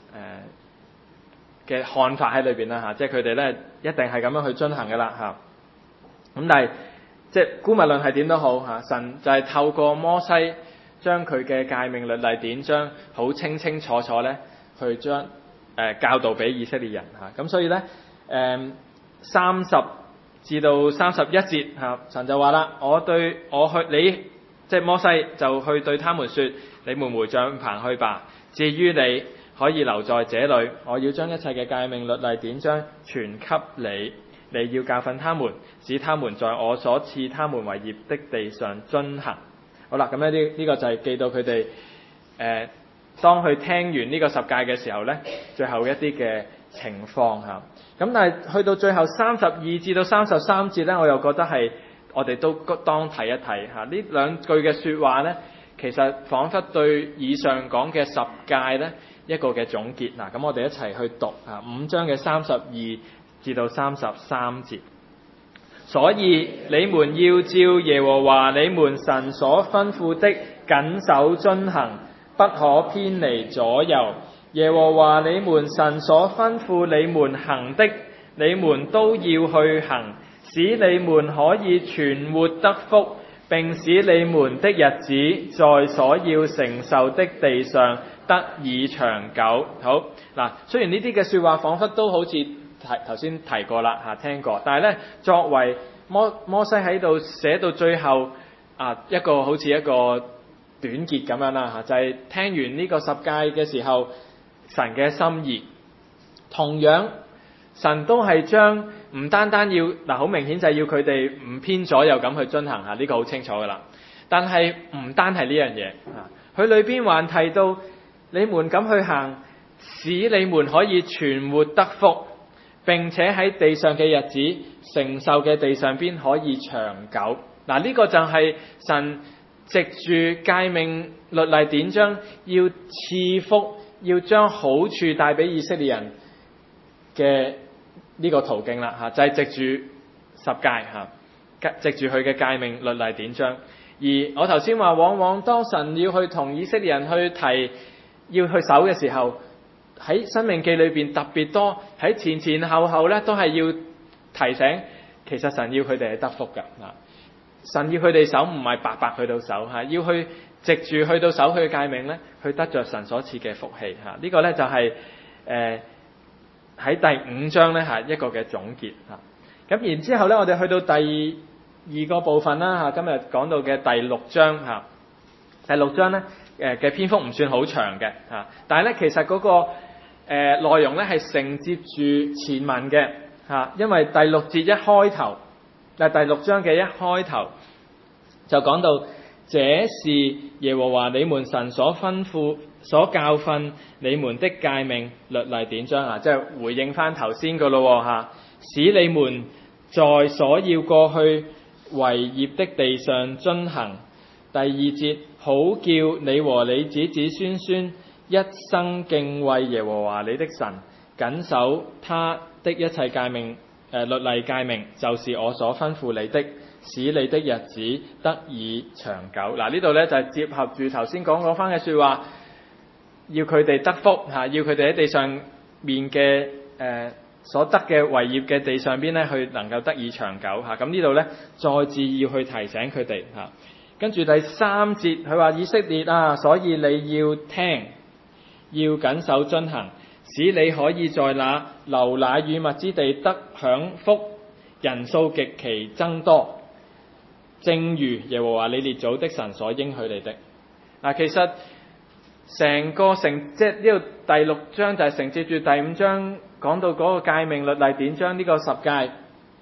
嘅看法喺裏邊啦嚇，即係佢哋咧一定係咁樣去遵行嘅啦嚇。咁、啊、但係即係姑勿論係點都好嚇、啊，神就係透過摩西將佢嘅誡命律例典章好清清楚楚咧去將誒、呃、教導俾以色列人嚇。咁、啊、所以咧誒三十至到三十一節嚇、啊，神就話啦：我對我去你。即係摩西就去對他們說：你們回帳棚去吧。至於你，可以留在這裏。我要將一切嘅誡命律例典章傳給你。你要教訓他們，使他們在我所賜他們為業的地上遵行。好啦，咁呢啲呢個就係記到佢哋誒，當佢聽完呢個十誡嘅時候咧，最後一啲嘅情況嚇。咁但係去到最後三十二至到三十三節咧，我又覺得係。我哋都當睇一睇嚇，呢兩句嘅説話呢，其實彷彿對以上講嘅十誡呢一個嘅總結嗱。咁我哋一齊去讀啊，五章嘅三十二至到三十三節。所以你們要照耶和華你們神所吩咐的謹守遵行，不可偏離左右。耶和華你們神所吩咐你們行的，你們都要去行，使你們可以存活得福，並使你們的日子在所要承受的地上得以長久。好嗱，雖然呢啲嘅説話彷彿都好似提頭先提過啦嚇，聽過，但係咧作為摩摩西喺度寫到最後啊，一個好似一個短結咁樣啦嚇，就係、是、聽完呢個十誡嘅時候，神嘅心意同樣神都係將。唔單單要嗱，好明顯就係要佢哋唔偏左右咁去遵行嚇，呢、這個好清楚噶啦。但係唔單係呢樣嘢啊，佢裏邊還提到你們咁去行，使你們可以存活得福，並且喺地上嘅日子承受嘅地上邊可以長久。嗱、啊，呢、這個就係神藉住誡命律例典章要賜福，要將好處帶俾以色列人嘅。呢個途徑啦嚇，就係、是、藉住十誡嚇，藉住佢嘅誡命律例典章。而我頭先話，往往當神要去同以色列人去提要去守嘅時候，喺申命記裏邊特別多，喺前前後後咧都係要提醒，其實神要佢哋係得福㗎嚇。神要佢哋守唔係白白去到守嚇，要去藉住去到守佢嘅誡命咧，去得着神所賜嘅福氣嚇。這個、呢個咧就係、是、誒。呃喺第五章咧嚇一個嘅總結嚇，咁然之後咧我哋去到第二個部分啦嚇，今日講到嘅第六章嚇，第六章咧誒嘅篇幅唔算好長嘅嚇，但係咧其實嗰、那個誒、呃、內容咧係承接住前文嘅嚇，因為第六節一開頭，嗱第六章嘅一開頭就講到。這是耶和華你們神所吩咐、所教訓你們的誡命、律例典章啊，即係回應翻頭先嘅咯嚇，使你們在所要過去為業的地上遵行。第二節，好叫你和你子子孫孫一生敬畏耶和華你的神，謹守他的一切誡命、誒、呃、律例誡命，就是我所吩咐你的。使你的日子得以長久。嗱，呢度咧就係結合住頭先講嗰番嘅説話，要佢哋得福嚇，要佢哋喺地上面嘅誒、呃、所得嘅為業嘅地上邊咧，去能夠得以長久嚇。咁呢度咧再次要去提醒佢哋嚇。跟住第三節佢話以色列啊，所以你要聽， 要謹守遵行，使你可以在那流奶與蜜之地得享福，人數極其增多，正如耶和華你列祖的神所應許你的。嗱，其實成個承即係呢度第六章就係承接住第五章講到嗰個誡命律例典章呢個十誡，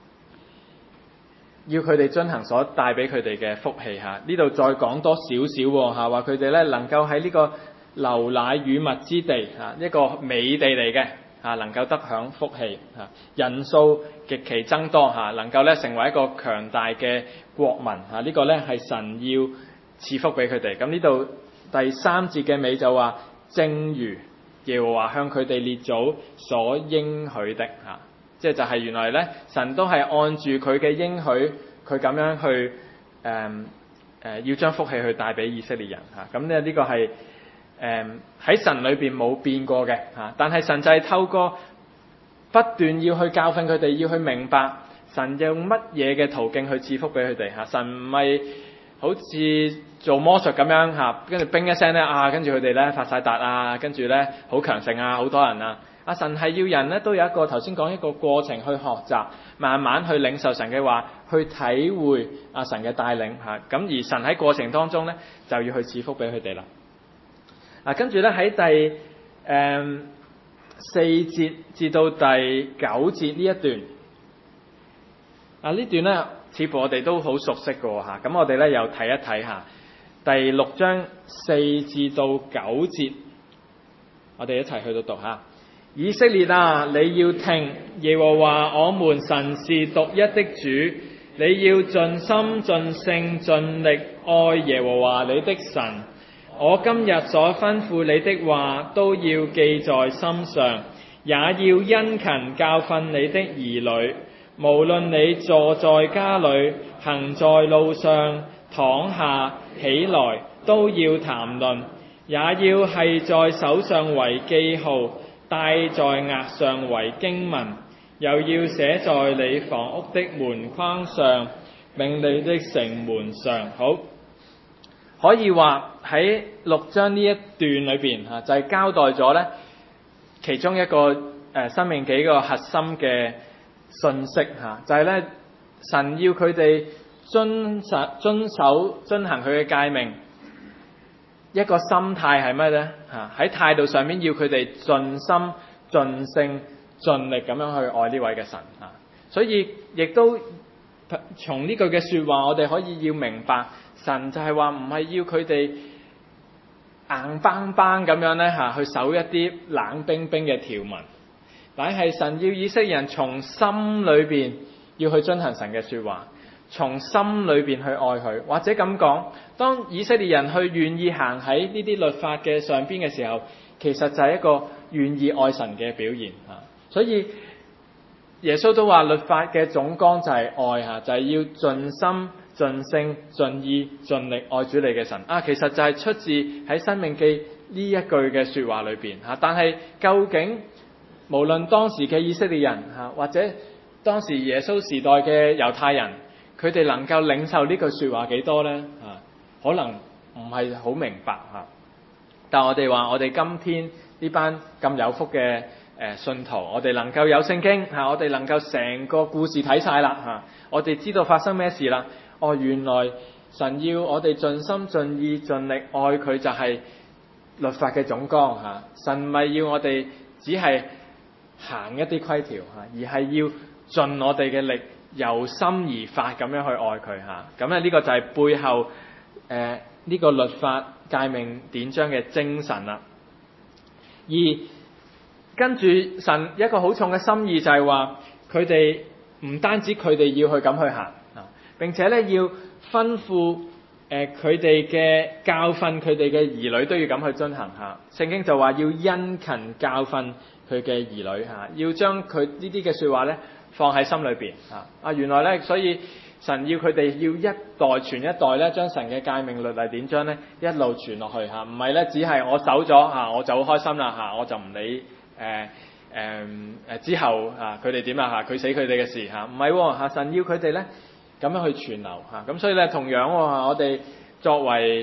要佢哋遵行所帶俾佢哋嘅福氣嚇。呢度再講多少少嚇，話佢哋咧能夠喺呢個流奶與蜜之地嚇，一個美地嚟嘅嚇，能夠得享福氣嚇，人數極其增多嚇，能夠咧成為一個強大嘅國民嚇。呢個咧係神要賜福俾佢哋。咁呢度第三節嘅尾就話，正如耶和華向佢哋列祖所應許的嚇，即係就係原來咧神都係按住佢嘅應許，佢咁樣去誒誒、呃呃、要將福氣去帶俾以色列人嚇。咁咧呢個係誒喺神裏邊冇變過嘅嚇，但係神就係透過不斷要去教訓佢哋，要去明白神用乜嘢嘅途徑去賜福俾佢哋嚇。神唔係好似做魔術咁樣嚇，跟住冰一聲咧啊，跟住佢哋咧發晒達啊，跟住咧好強盛啊，好多人啊。阿神係要人咧都有一個頭先講一個過程去學習，慢慢去領受神嘅話，去體會阿神嘅帶領嚇。咁而神喺過程當中咧就要去賜福俾佢哋啦。嗱，跟住咧喺第誒、嗯、四節至到第九節呢一段，啊呢段咧似乎我哋都好熟悉嘅喎嚇。咁我哋咧又睇一睇下第六章四至到九節，我哋一齊去到讀下。以色列啊，你要聽，耶和華我們神是獨一的主，你要盡心盡性盡力愛耶和華你的神。我今日所吩咐你的話都要記在心上，也要殷勤教訓你的兒女。無論你坐在家裏，行在路上，躺下起來，都要談論，也要繫在手上為記號，戴在額上為經文，又要寫在你房屋的門框上，並你的城門上。好。可以話喺六章呢一段裏邊嚇，就係、是、交代咗咧其中一個誒、呃、申命記個核心嘅信息嚇，就係、是、咧神要佢哋遵守遵守遵行佢嘅誡命，一個心態係咩咧嚇？喺態度上面要佢哋盡心盡性盡力咁樣去愛呢位嘅神嚇，所以亦都從呢句嘅説話，我哋可以要明白。神就係話唔係要佢哋硬邦邦咁樣咧嚇，去守一啲冷冰冰嘅條文，乃係神要以色列人從心裏邊要去遵行神嘅説話，從心裏邊去愛佢。或者咁講，當以色列人去願意行喺呢啲律法嘅上邊嘅時候，其實就係一個願意愛神嘅表現嚇。所以耶穌都話律法嘅總綱就係愛嚇，就係要盡心盡性盡意盡力愛主你嘅神啊。其實就係出自喺申命記呢一句嘅說話裏邊吓。但係究竟無論當時嘅以色列人吓，或者當時耶穌時代嘅猶太人，佢哋能夠領受呢句說話幾多呢？吓，可能唔係好明白吓。但我哋話我哋今天呢班咁有福嘅誒信徒，我哋能夠有聖經吓，我哋能夠成個故事睇晒啦吓，我哋知道發生咩事啦。哦，原來神要我哋盡心盡意盡力愛佢，就係律法嘅總綱嚇。神唔係要我哋只係行一啲規條嚇，而係要盡我哋嘅力，由心而發咁樣去愛佢嚇。咁咧呢個就係背後誒呢、呃這個律法誡命典章嘅精神啦。而跟住神一個好重嘅心意就係話，佢哋唔單止佢哋要去咁去行。並且咧要吩咐誒佢哋嘅教訓，佢哋嘅兒女都要咁去遵行嚇。聖經就話要殷勤教訓佢嘅兒女嚇，要將佢呢啲嘅説話咧放喺心裏邊嚇。啊，原來咧，所以神要佢哋要一代傳一代咧，將神嘅誡命律例典章咧一路傳落去嚇，唔係咧只係我守咗嚇我就好開心啦嚇，我就唔理誒誒誒之後啊佢哋點啊嚇，佢死佢哋嘅事嚇，唔係喎嚇，神要佢哋咧咁樣去傳流嚇，咁所以咧同樣喎，我哋作為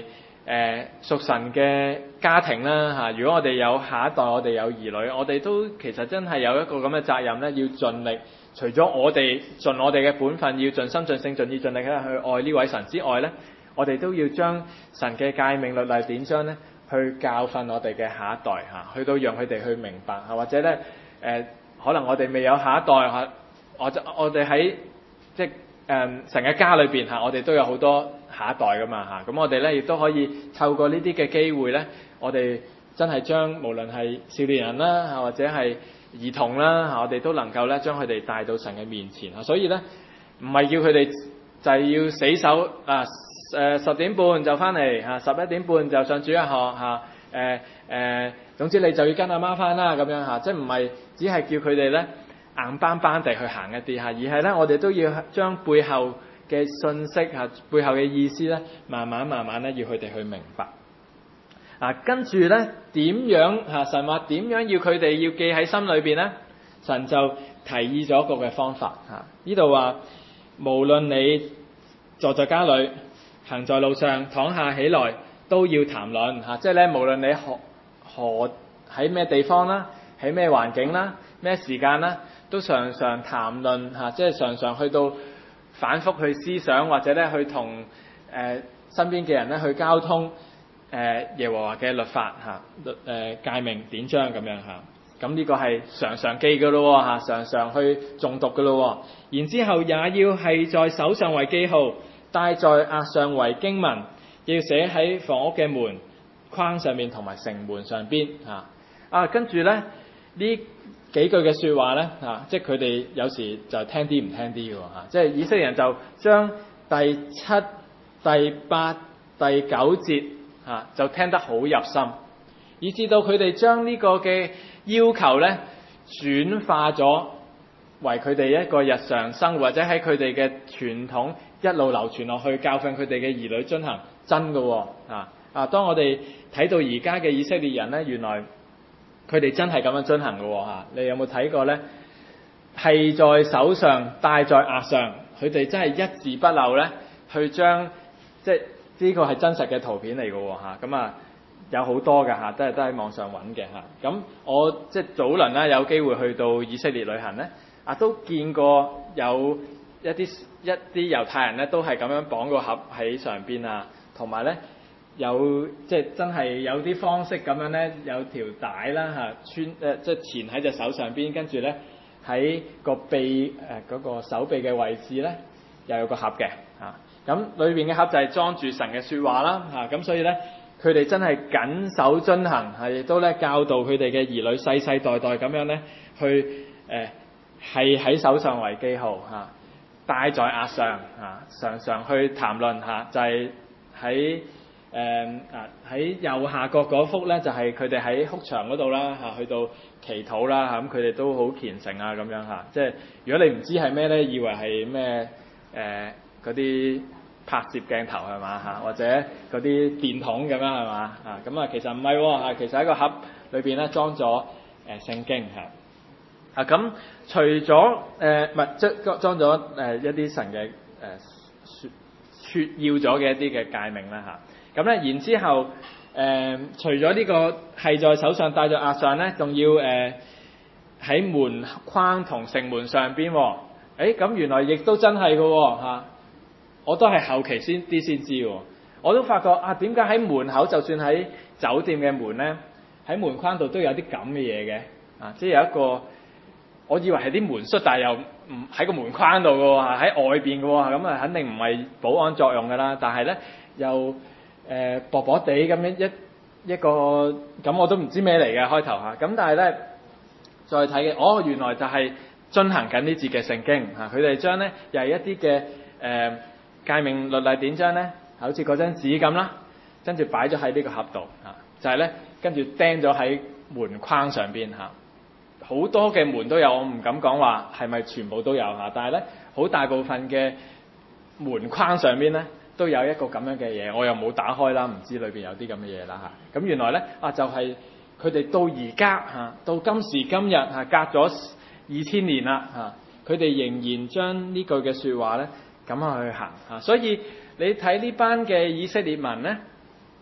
誒屬神嘅家庭啦嚇，如果我哋有下一代，我哋有兒女，我哋都其實真係有一個咁嘅責任咧，要盡力。除咗我哋盡我哋嘅本分，要盡心盡性盡意盡力去愛呢位神之外咧，我哋都要將神嘅誡命律例典章咧，去教訓我哋嘅下一代嚇，去到讓佢哋去明白嚇，或者咧誒、呃，可能我哋未有下一代嚇，我我哋喺即係誒、呃、神嘅家裏邊嚇，我哋都有好多下一代噶嘛嚇，咁我哋咧亦都可以透過呢啲嘅機會咧，我哋真係將無論係少年人啦嚇，或者係兒童啦嚇，我哋都能夠咧將佢哋帶到神嘅面前啊！所以咧，唔係叫佢哋就係要死守啊誒十點半就翻嚟嚇，十一點半就上主日學嚇誒誒，總之你就要跟阿媽翻啦咁樣嚇，即係唔係只係叫佢哋咧硬邦邦地去行一啲嚇，而係咧我哋都要將背後嘅信息嚇、背後嘅意思咧，慢慢慢慢咧要佢哋去明白。啊，跟住咧點樣嚇？神話點樣要佢哋要記喺心裏邊咧？神就提議咗一個嘅方法嚇。呢度話，無論你坐在家裏、行在路上、躺下起來，都要談論嚇。即係咧，無論你何何喺咩地方啦，喺咩環境啦、咩時間啦，都常常談論嚇。即係常常去到反覆去思想，或者咧去同誒、呃、身邊嘅人咧去交通。誒耶和華嘅律法嚇，律誒誡命典章咁樣嚇，咁呢個係常常記嘅咯嚇，常常去誦讀嘅咯。然之後也要係在手上為記號，戴在額上為經文，要寫喺房屋嘅門框上面同埋城門上邊嚇。啊，跟住咧呢幾句嘅説話咧嚇，即係佢哋有時就聽啲唔聽啲嘅喎嚇，即係以色列人就將第七、第八、第九節。啊，就聽得好入心，以至到佢哋將呢個嘅要求咧轉化咗為佢哋一個日常生活，或者喺佢哋嘅傳統一路流傳落去，教訓佢哋嘅兒女遵行真嘅喎。啊啊！當我哋睇到而家嘅以色列人咧，原來佢哋真係咁樣遵行嘅喎嚇。你有冇睇過咧？係在手上，戴在額上，佢哋真係一字不漏咧，去將即係。呢個係真實嘅圖片嚟嘅喎嚇，咁啊有好多嘅嚇，都係都喺網上揾嘅嚇。咁我即係早輪啦，有機會去到以色列旅行咧，啊都見過有一啲一啲猶太人咧，都係咁樣綁個盒喺上邊啊，同埋咧有即係真係有啲方式咁樣咧，有條帶啦嚇穿誒、呃，即係纏喺隻手上邊，跟住咧喺個臂誒嗰個手臂嘅位置咧，又有個盒嘅嚇。咁裏邊嘅盒就係裝住神嘅説話啦，嚇、啊、咁所以咧，佢哋真係謹守遵行，係亦都咧教導佢哋嘅兒女世世代代咁樣咧，去誒係喺手上為記號嚇，戴、啊、在額上嚇、啊，常常去談論嚇、啊，就係喺誒啊喺右下角嗰幅咧，就係佢哋喺哭牆嗰度啦嚇，去到祈禱啦嚇，咁佢哋都好虔誠啊咁樣嚇、啊，即係如果你唔知係咩咧，以為係咩誒嗰啲拍攝鏡頭係嘛嚇，或者嗰啲電筒咁樣係嘛嚇，咁啊其實唔係喎，其實喺個盒裏邊咧裝咗誒聖經嚇。啊咁除咗誒唔係即裝咗誒一啲神嘅誒説要咗嘅一啲嘅誡命啦嚇。咁咧然之後誒、呃、除咗呢個係在手上戴在額上咧，仲要誒喺、呃、門框同城門上邊喎。誒咁原來亦都真係嘅喎嚇。我都係後期先啲先知喎，我都發覺啊，點解喺門口就算喺酒店嘅門咧，喺門框度都有啲咁嘅嘢嘅啊！即係有一個，我以為係啲門閂，但係又唔喺個門框度嘅喎，喺外邊嘅喎，咁啊肯定唔係保安作用㗎啦。但係咧又誒、呃、薄薄地咁樣一一個，咁我都唔知咩嚟嘅開頭嚇。咁但係咧再睇嘅，哦原來就係遵行緊呢節嘅聖經嚇，佢哋將咧又係一啲嘅誒。呃誡命律例典章咧，好似嗰張紙咁啦，跟住擺咗喺呢個盒度嚇，就係、是、咧跟住釘咗喺門框上邊嚇。好多嘅門都有，我唔敢講話係咪全部都有嚇，但係咧好大部分嘅門框上邊咧都有一個咁樣嘅嘢，我又冇打開啦，唔知裏邊有啲咁嘅嘢啦嚇。咁原來咧啊，就係佢哋到而家嚇，到今時今日嚇，隔咗二千年啦嚇，佢哋仍然將呢句嘅説話咧。咁樣去行嚇，所以你睇呢班嘅以色列民咧，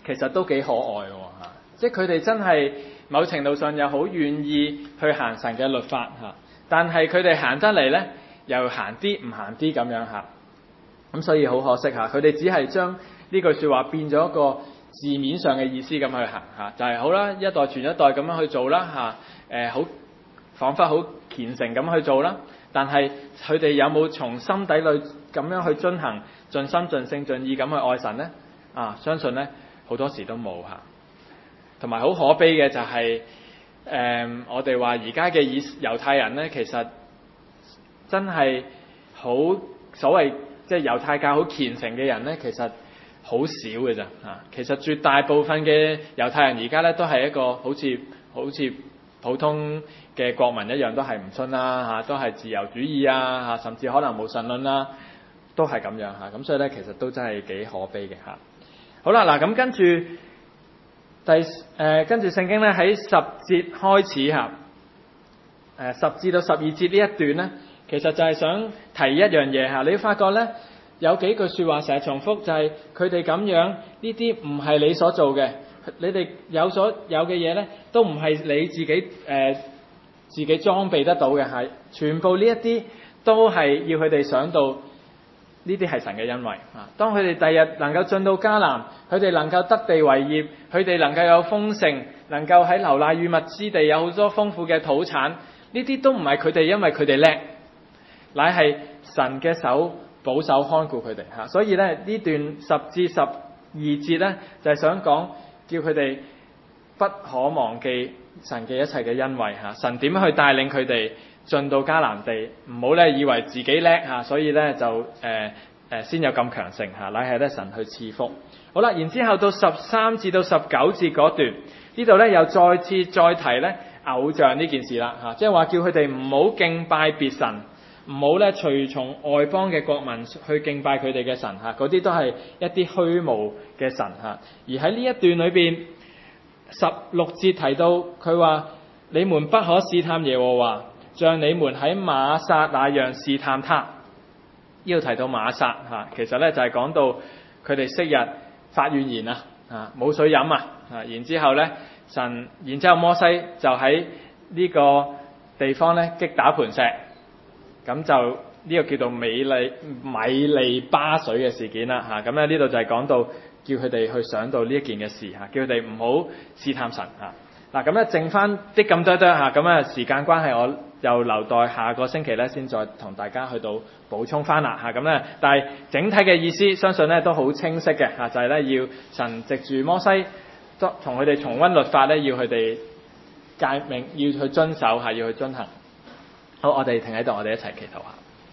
其實都幾可愛喎嚇，即係佢哋真係某程度上又好願意去行神嘅律法嚇，但係佢哋行得嚟咧又行啲唔行啲咁樣嚇，咁所以好可惜嚇，佢哋只係將呢句説話變咗一個字面上嘅意思咁去行嚇，就係、是、好啦，一代傳一代咁樣去做啦嚇，誒、呃、好彷彿好虔誠咁去做啦，但係佢哋有冇從心底裏咁樣去遵行，盡心盡性盡意咁去愛神呢？啊，相信呢好多時都冇嚇，同埋好可悲嘅就係、是、誒、呃、我哋話而家嘅以猶太人呢，其實真係好所謂即係猶太教好虔誠嘅人呢，其實好少嘅咋嚇。其實絕大部分嘅猶太人而家呢，都係一個好似好似普通嘅國民一樣，都係唔信啦嚇，都係自由主義啊嚇，甚至可能無神論啦，都係咁樣嚇。咁所以咧，其實都真係幾可悲嘅嚇。好啦，嗱咁跟住第誒、呃、跟住聖經咧喺十節開始嚇，誒、呃、十至到十二節呢一段咧，其實就係想提一樣嘢嚇。你會發覺咧有幾句説話成日重複，就係佢哋咁樣呢啲唔係你所做嘅。你哋有所有嘅嘢咧，都唔係你自己誒、呃、自己裝備得到嘅，係全部呢一啲都係要佢哋想到呢啲係神嘅恩惠啊！當佢哋第日能夠進到迦南，佢哋能夠得地為業，佢哋能夠有豐盛，能夠喺流奶與蜜之地有好多豐富嘅土產，呢啲都唔係佢哋因為佢哋叻，乃係神嘅手保守看顧佢哋嚇。所以咧呢段十至十二節咧就係、是、想講。叫佢哋不可忘記神嘅一切嘅恩惠嚇，神點樣去帶領佢哋進到迦南地？唔好咧以為自己叻嚇，所以咧就誒誒、呃呃、先有咁強盛嚇，乃係咧神去賜福。好啦，然之後到十三至到十九節嗰段，呢度咧又再次再提咧偶像呢件事啦嚇，即係話叫佢哋唔好敬拜別神。唔好咧隨從外邦嘅國民去敬拜佢哋嘅神嚇，嗰啲都係一啲虛無嘅神嚇。而喺呢一段裏邊，十六節提到佢話：你們不可試探耶和華，像你們喺瑪撒那樣試探他。呢度提到瑪撒嚇，其實咧就係講到佢哋昔日發怨言啊，啊冇水飲啊，啊然之後咧神，然之後摩西就喺呢個地方咧擊打磐石。咁就呢、這個叫做美利米利巴水嘅事件啦嚇，咁咧呢度就係講到叫佢哋去想到呢一件嘅事嚇，叫佢哋唔好試探神嚇。嗱咁咧剩翻啲咁多多嚇，咁啊時間關係，我又留待下個星期咧先再同大家去到補充翻啦嚇。咁咧，但係整體嘅意思相信咧都好清晰嘅嚇，就係、是、咧要神藉住摩西同佢哋重溫律法咧，要佢哋誡命要去遵守嚇，要去遵行。好，我哋停喺度，我哋一齊祈禱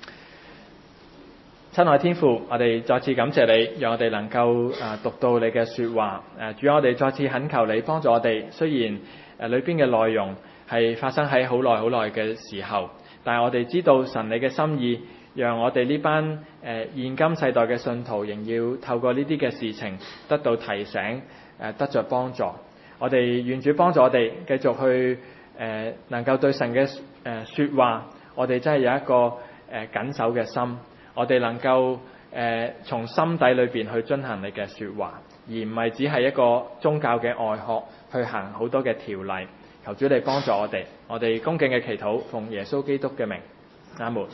下。親愛天父，我哋再次感謝你，讓我哋能夠誒讀到你嘅說話。誒，主，我哋再次懇求你幫助我哋。雖然誒裏邊嘅內容係發生喺好耐好耐嘅時候，但係我哋知道神你嘅心意，讓我哋呢班誒現今世代嘅信徒，仍要透過呢啲嘅事情得到提醒，誒得着幫助。我哋願主幫助我哋繼續去。誒、呃、能夠對神嘅誒、呃、説話，我哋真係有一個誒、呃、緊守嘅心，我哋能夠誒、呃、從心底裏邊去遵行你嘅説話，而唔係只係一個宗教嘅外殼去行好多嘅條例。求主你幫助我哋，我哋恭敬嘅祈禱，奉耶穌基督嘅名，阿門。